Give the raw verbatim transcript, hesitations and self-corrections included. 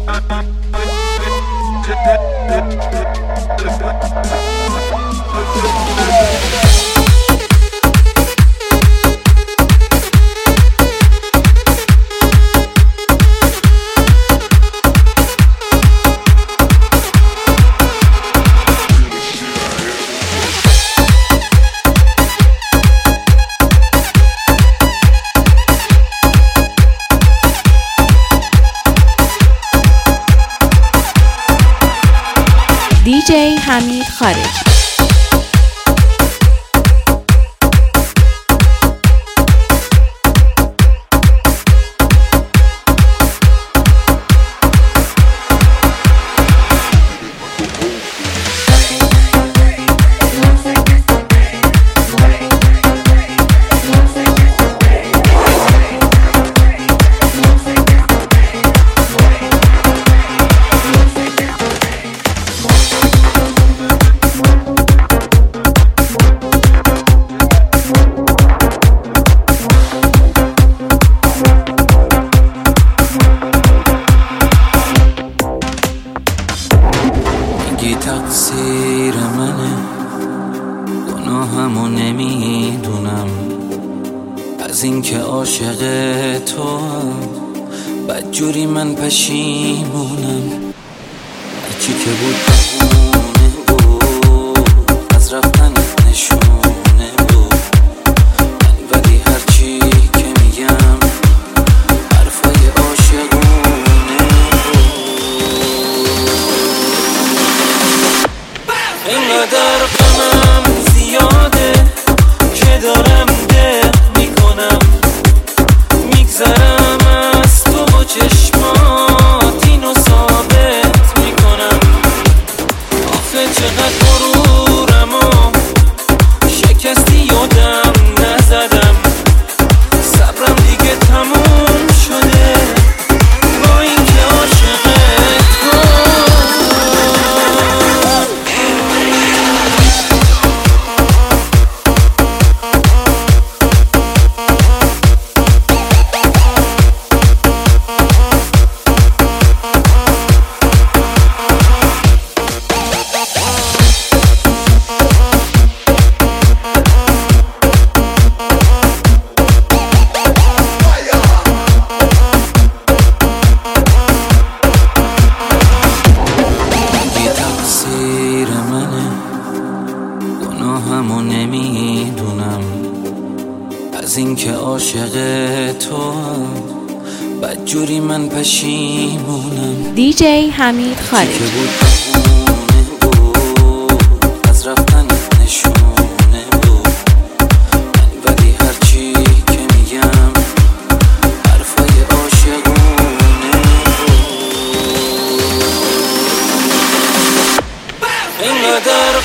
دیجی حمید خارجی. تقصیر منه، گناهمو نمیدونم، از اینکه عاشق تو بدجوری من پشیمونم. هرچی که بود بهونه بود، از رفتن نشونه بود، ولی هرچی که میگم حرفای عاشقونه بود. اینقدر غمم زیاده که دارم ده میکنم، میگذرم از تو با چشمات اینو ثابت میکنم. آخه چقدر غرورم و شکستی یادم نزدم، صبرم دیگه تموم شده با اینکه عاشق تو. گناهمو نمیدونم، از اینکه عاشق تو بدجوری من پشیمونم. دیجی حمید خارجی. که بود بهونه بود، از رفتن نشونه بود، ولی هرچی که میگم حرفای عاشقونه بود. اینقدر